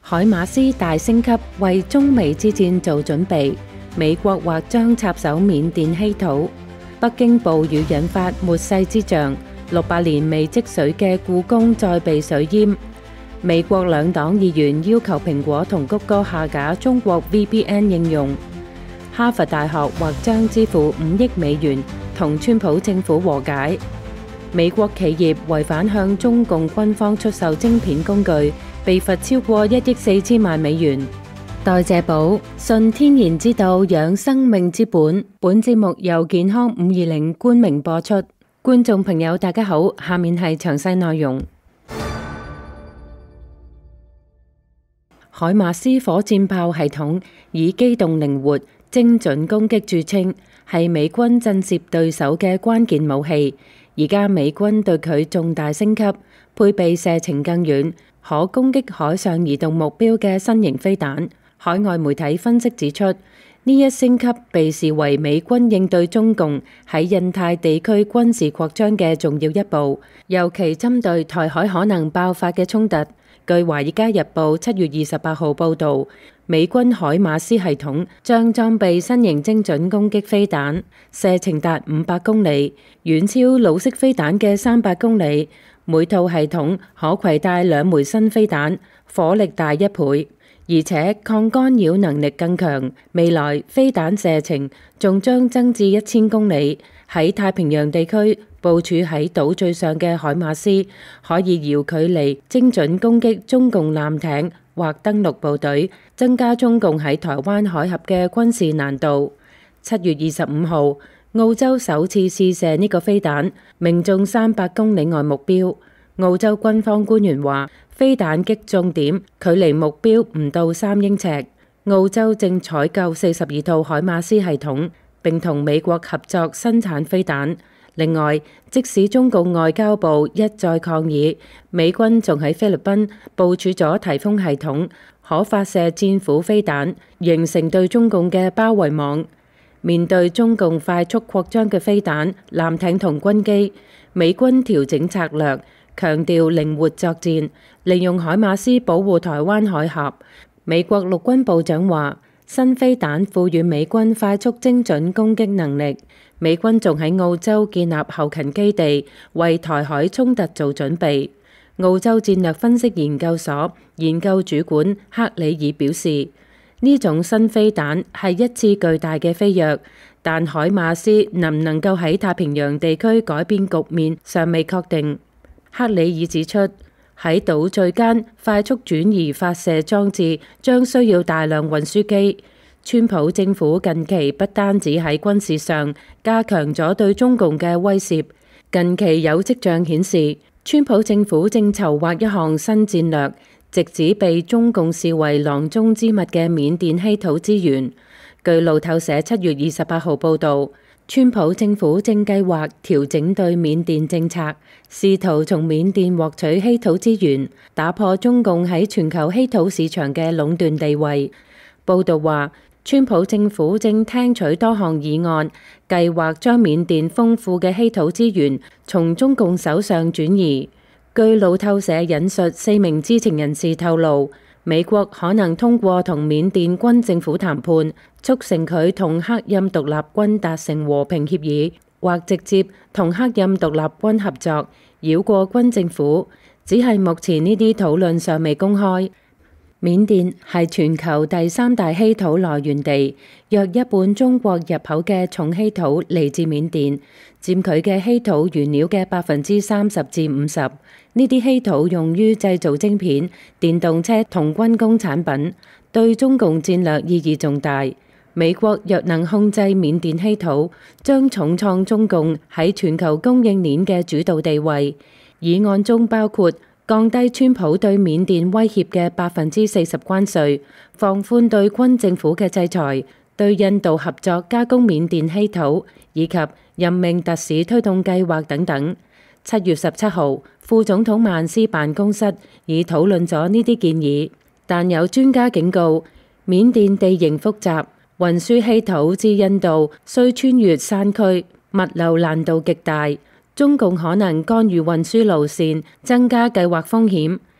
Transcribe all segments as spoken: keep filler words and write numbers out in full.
海馬斯大升級，為中美之戰做準備。美國或將插手緬甸稀土。北京暴雨引發末世之象，六百年未積水嘅故宮再被水淹。美國兩黨議員要求蘋果同谷歌下架中國 V P N 應用。哈佛大學或將支付五億美元同川普政府和解。美國企業違反向中共軍方出售晶片工具，被罰超過一億四千萬美元。代謝寶，順天然之道養生命之本。本節目由健康五二零冠名播出。觀眾朋友大家好，下面係詳細內容。海馬斯火箭炮系統以機動靈活、精準攻擊著稱，係美軍震懾對手嘅關鍵武器。而家美軍對佢重大升級，配備射程更遠、可攻擊海上移動目標嘅新型飛彈。海外媒體分析指出，呢一升級被視為美軍應對中共喺印太地區軍事擴張嘅重要一步，尤其針對台海可能爆發嘅衝突。據《華爾街日報》七月二十八號報導，美軍海馬斯系統將裝備新型精準攻擊飛彈，射程達五百公里，遠超老式飛彈嘅三百公里。每套系統可攜帶兩枚新飛彈，火力大一倍，而且抗干擾能力更強。未來飛彈射程仲將增至一千公里。喺太平洋地區部署喺島最上嘅海馬斯，可以遙距離精準攻擊中共艦艇或登陸部隊，增加中共喺台灣海峽嘅軍事難度。七月二十五號，澳洲首次試射呢個飛彈，命中三百公里外目標。澳洲軍方官員話，飛彈擊中點距離目標唔到三英尺。澳洲正採購四十二套海馬斯系統，並同美國合作生產飛彈。另外，即使中共外交部一再抗議，美軍仲喺菲律賓部署咗颱風系統，可發射戰斧飛彈，形成對中共嘅包圍網。面對中共快速擴張嘅飛彈、艦艇同軍機，美軍調整策略，強調靈活作戰，利用海馬斯保護台灣海峽。美國陸軍部長話，新飛彈賦予美軍快速精準攻擊能力。美軍仲喺澳洲建立後勤基地，為台海衝突做準備。澳洲戰略分析研究所研究主管克里爾表示，呢種新飛彈係一次巨大嘅飛躍，但海馬斯能唔能夠喺太平洋地區改變局面尚未確定。克里爾指出，喺島嶼間快速轉移發射裝置將需要大量運輸機。川普政府近期不單止喺軍事上加強咗對中共嘅威懾，近期有跡象顯示，川普政府正籌劃一項新戰略，直指被中共視為囊中之物嘅緬甸稀土資源。據路透社七月二十八號報導，川普政府正計劃調整對緬甸政策，試圖從緬甸獲取稀土資源，打破中共喺全球稀土市場嘅壟斷地位。報導話，川普政府正聽取多項議案，計劃將緬甸豐富嘅稀土資源從中共手上轉移。據路透社引述四名知情人士透露，美國可能通過同緬甸軍政府談判，促成佢同克欽獨立軍達成和平協議，或直接同克欽獨立軍合作，繞過軍政府。只係目前呢啲討論尚未公開。緬甸係全球第三大稀土來源地，約一半中國入口嘅重稀土嚟自緬甸，佔佢嘅稀土原料嘅百分之三十至五十。呢啲稀土用於製造晶片、電動車同軍工產品，對中共戰略意義重大。美國若能控制緬甸稀土，將重創中共喺全球供應鏈嘅主導地位。議案中包括降低川普對緬甸威脅嘅百分之四十關稅，放寬對軍政府嘅制裁，對印度合作加工緬甸稀土，以及任命特使推動計劃等等。七月十七號，副總統曼斯辦公室已討論咗呢啲建議，但有專家警告，緬甸地形複雜，運輸稀土至印度需穿越山區，物流難度極大。中共可能干預運輸路線，增加計劃風險。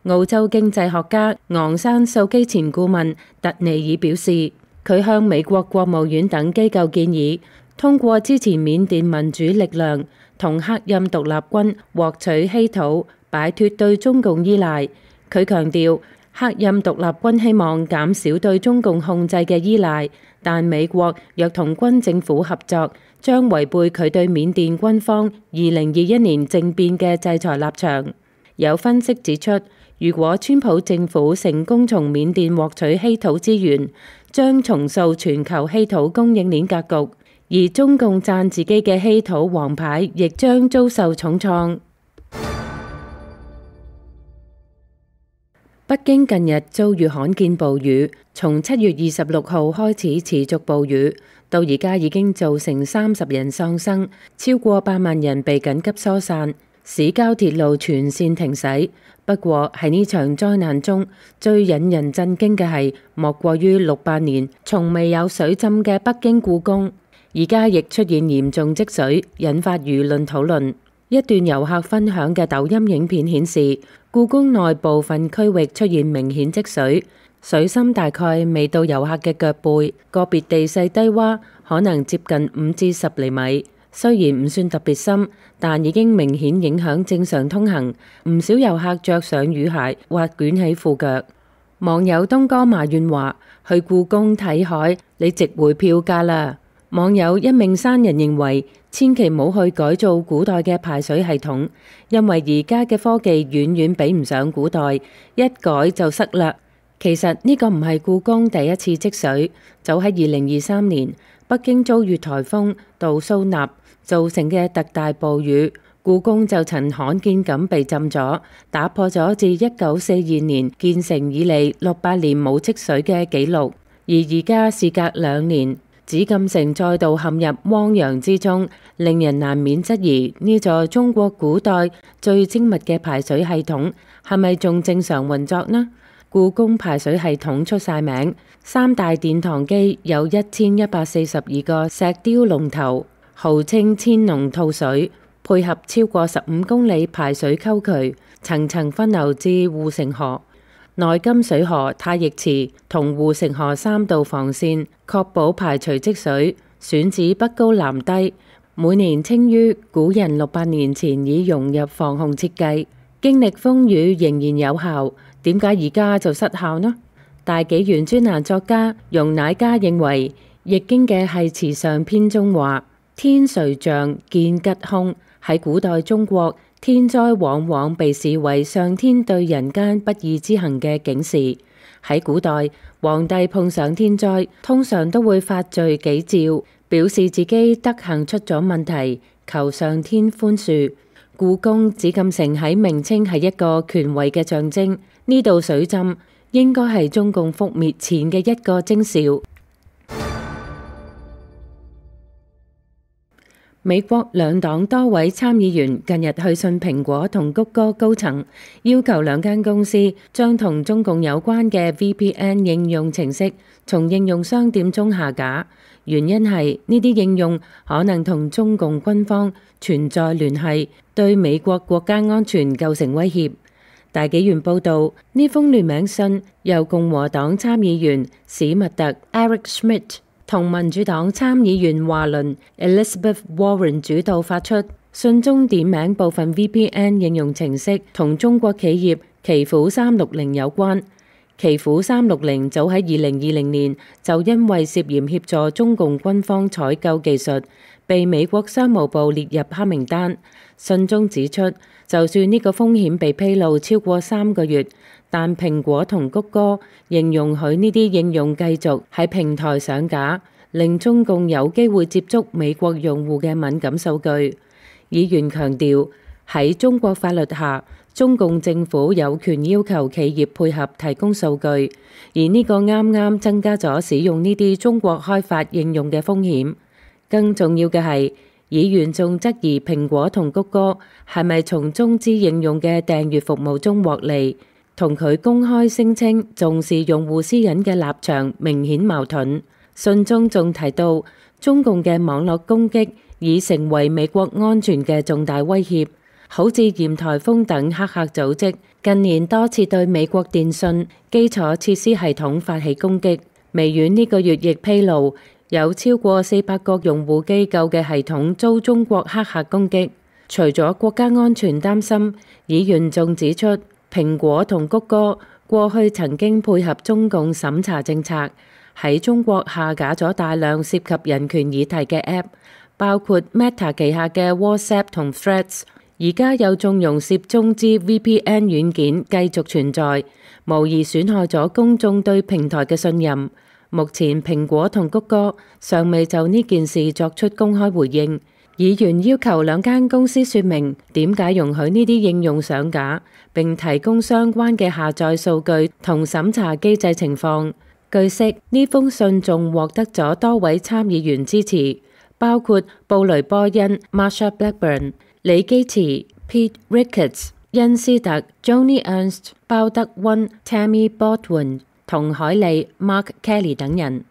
澳洲經濟學家昂山素基前顧問特尼爾表示，佢向美國國務院等機構建議，通過支持緬甸民主力量同克欽獨立軍獲取稀土，擺脫對中共依賴。佢強調，克欽獨立軍希望減少對中共控制嘅依賴，但美國若同軍政府合作，將違背佢對緬甸軍方二零二一年政變嘅制裁立場。有分析指出，如果川普政府成功從緬甸獲取稀土資源，將重塑全球稀土供應鏈格局，而中共讚自己嘅稀土王牌亦將遭受重創。北京近日遭遇罕見暴雨，從七月二十六號開始持續暴雨，到而家已經造成三十人喪生，超過百萬人被緊急疏散，市郊鐵路全線停駛。不過喺呢場災難中，最引人震驚嘅係，莫過於六百年從未有水浸嘅北京故宮，而家亦出現嚴重積水，引發輿論討論。一段遊客分享嘅抖音影片顯示，故宮內部分區域出現明顯積水，水深大概未到遊客嘅腳背，個別地勢低窪可能接近五至十厘米。雖然唔算特別深，但已經明顯影響正常通行。唔少遊客着上雨鞋或捲起褲腳。網友東哥埋怨話：去故宮睇海，你值回票價啦！網友一名山人認為，千祈唔好去改造古代嘅排水系統，因為而家嘅科技遠遠比唔上古代，一改就塞啦。其實呢個唔係故宮第一次積水，早喺二零二三年，北京遭遇颱風杜蘇芮造成嘅特大暴雨，故宮就曾罕見咁被浸咗，打破咗自一九四二年建成以嚟六百年冇積水嘅紀錄。而而家事隔兩年，紫禁城再度陷入汪洋之中，令人難免質疑呢座中國古代最精密嘅排水系統係咪仲正常運作呢？故宮排水系統出晒名，三大殿堂機有一千一百四十二個石雕龍頭，號稱千龍吐水，配合超過十五公里排水溝渠，層層分流至護城河、內金水河、太液池同護城河三道防線，確保排除積水，選址北高南低，每年稱於古人六百年前已融入防洪設計，經歷風雨仍然有效。點解而家就失效呢？大紀元專欄作家容乃嘉認為，《易經》嘅繫辭上篇中話：天垂象見吉凶。喺古代中國，天災往往被視為上天對人間不義之行嘅警示。喺古代，皇帝碰上天災，通常都會發罪己詔，表示自己德行出咗問題，求上天寬恕。故宮紫禁城喺明清係一個權威嘅象徵，呢度水浸應該係中共覆滅前嘅一個徵兆。美國兩黨多位參議員近日去信蘋果同谷歌高層，要求兩間公司將同中共有關嘅 V P N 應用程式從應用商店中下架，原因係呢啲應用可能同中共軍方存在聯繫，對美國國家安全構成威脅。大紀元報導，呢封聯名信由共和黨參議員史密特 Eric Schmidt 同民主黨參議員華倫 Elizabeth Warren 主導發出，信中點名部分 V P N 應用程式同中國企業奇虎三六零有關。奇虎三六零早喺二零二零年就因為涉嫌協助中共軍方採購技術，被美國商務部列入黑名單。信中指出，就算呢個風險被披露超過三個月，但蘋果同谷歌仍容許呢啲應用繼續喺平台上架，令中共有機會接觸美國用戶嘅敏感數據。議員強調，喺中國法律下，中共政府有權要求企業配合提供數據，而呢個啱啱增加咗使用呢啲中國開發應用嘅風險。更重要嘅係，議員仲質疑蘋果同谷歌係咪從中資應用嘅訂閱服務中獲利，同佢公開聲稱重視用戶私隱嘅立場明顯矛盾。信中仲提到，中共嘅網絡攻擊已成為美國安全嘅重大威脅，好似鹽台風等黑客組織近年多次對美國電信基礎設施系統發起攻擊。微軟呢個月亦披露，有超過四百個用戶機構嘅系統遭中國黑客攻擊。除咗國家安全擔心，議員仲指出，蘋果同谷歌過去曾經配合中共審查政策，喺中國下架咗大量涉及人權議題嘅 App， 包括 Meta 旗下嘅 WhatsApp 同 Threads。而家又縱容涉中之 V P N 軟件繼續存在，無疑損害咗公眾對平台嘅信任。目前蘋果同谷歌尚未就呢件事作出公開回應。議員要求兩間公司說明點解容許呢啲應用上架，並提供相關嘅下載數據同審查機制情況。據悉，呢封信仲獲得咗多位參議員支持，包括布雷波恩、Marsha Blackburn、李基慈、Pete Ricketts、恩斯特、Joni Ernst、鮑德溫、Tammy Baldwin 同海利、Mark Kelly 等人。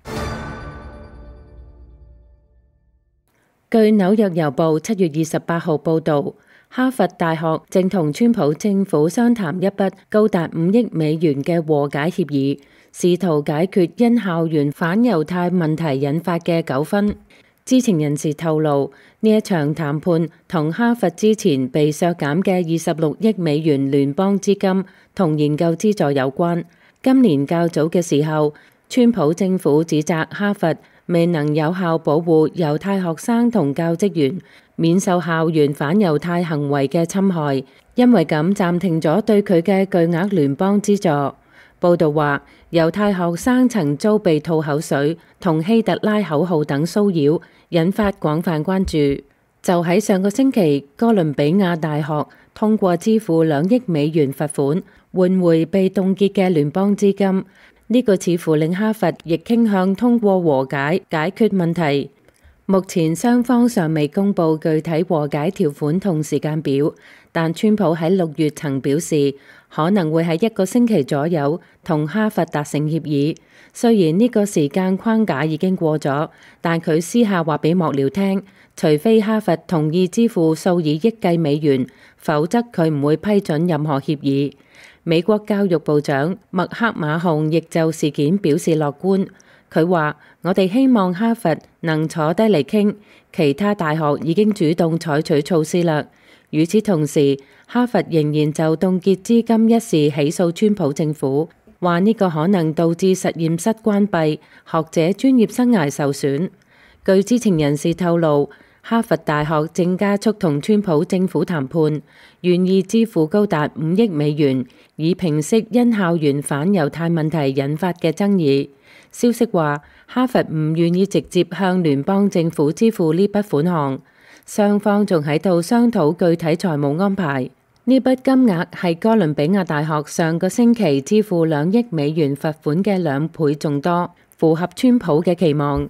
據紐約郵報七月二十八號報導，哈佛大學正同川普政府商談一筆高達五億美元嘅和解協議，試圖解決因校園反猶太問題引發嘅糾紛。知情人士透露，呢一場談判同哈佛之前被削減嘅二十六億美元聯邦資金同研究資助有關。今年較早嘅時候，川普政府指責哈佛未能有效保護猶太學生同教職員免受校園反猶太行為嘅侵害，因為咁暫停咗對佢嘅巨額聯邦資助。報道話，猶太學生曾遭被吐口水同希特拉口號等騷擾，引發廣泛關注。就喺上個星期，哥倫比亞大學通過支付兩億美元罰款，換回被凍結嘅聯邦資金。呢個似乎令哈佛亦傾向通過和解解決問題。目前雙方尚未公布具體和解條款同時間表，但川普喺六月曾表示可能會喺一個星期左右同哈佛達成協議。雖然呢個時間框架已經過咗，但佢私下話俾幕僚聽，除非哈佛同意支付數以億計美元，否則佢唔會批准任何協議。美國教育部長麥克馬洪亦就事件表示樂觀。佢話：我哋希望哈佛能坐低嚟傾，其他大學已經主動採取措施啦。與此同時，哈佛仍然就凍結資金一事起訴川普政府，話呢個可能導致實驗室關閉，學者專業生涯受損。據知情人士透露，哈佛大學正加速同川普政府談判，願意支付高達五億美元，以平息因校園反猶太問題引發嘅爭議。消息話，哈佛唔願意直接向聯邦政府支付呢筆款項，雙方仲喺度商討具體財務安排。呢筆金額係哥倫比亞大學上個星期支付兩億美元罰款嘅兩倍仲多，符合川普嘅期望。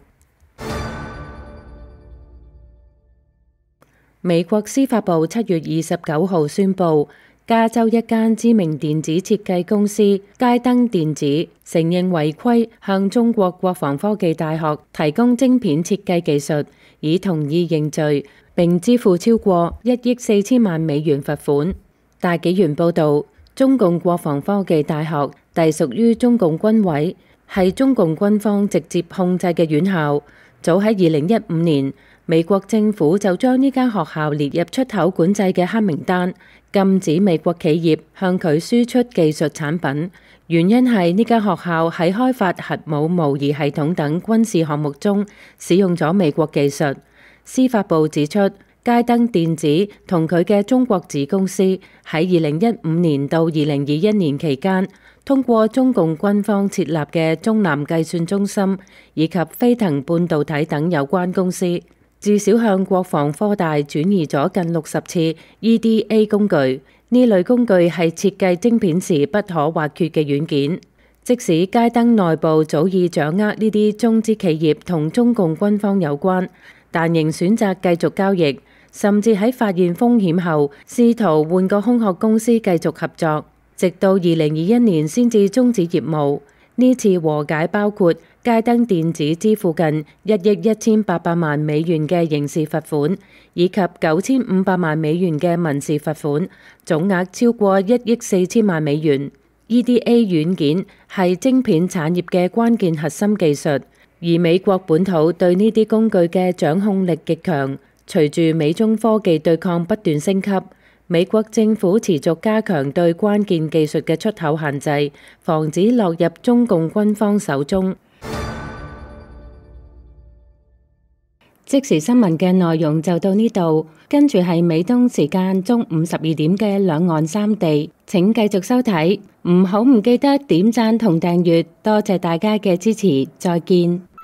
美國司法部七月二十九號宣布，加州一間知名電子設計公司佳登電子承認違規向中國國防科技大學提供晶片設計技術，已同意認罪，並支付超過一億四千萬美元罰款。大紀元報導，中共國防科技大學隸屬於中共軍委，係中共軍方直接控制嘅院校。早喺二零一五年，美國政府就將呢間學校列入出口管制嘅黑名單，禁止美國企業向佢輸出技術產品。原因係呢間學校喺開發核武模擬系統等軍事項目中使用咗美國技術。司法部指出，佳登電子同佢嘅中國子公司喺二零一五年到二零二一年期間，通過中共軍方設立嘅中南計算中心以及飛騰半導體等有關公司，至少向國防科大轉移咗近六十次 E D A 工具。呢類工具係設計晶片時不可或缺嘅軟件。即使佳登內部早已掌握呢啲中資企業同中共軍方有關，但仍選擇繼續交易，甚至喺發現風險後，試圖換個空殼公司繼續合作，直到二零二一年先至終止業務。 呢次和解包括街燈電子支付近一億一千八百萬美元嘅刑事罰款，以及九千五百萬美元嘅民事罰款，總額超過一億四千萬美元。E D A 軟件係晶片產業嘅關鍵核心技術，而美國本土對呢啲工具嘅掌控力極強。隨住美中科技對抗不斷升級，美國政府持續加強對關鍵技術嘅出口限制，防止落入中共軍方手中。即時新聞嘅內容就到呢度，跟住係美東時間中午十二點嘅兩岸三地，請繼續收睇，唔好唔記得點讚同訂閱，多謝大家嘅支持，再見。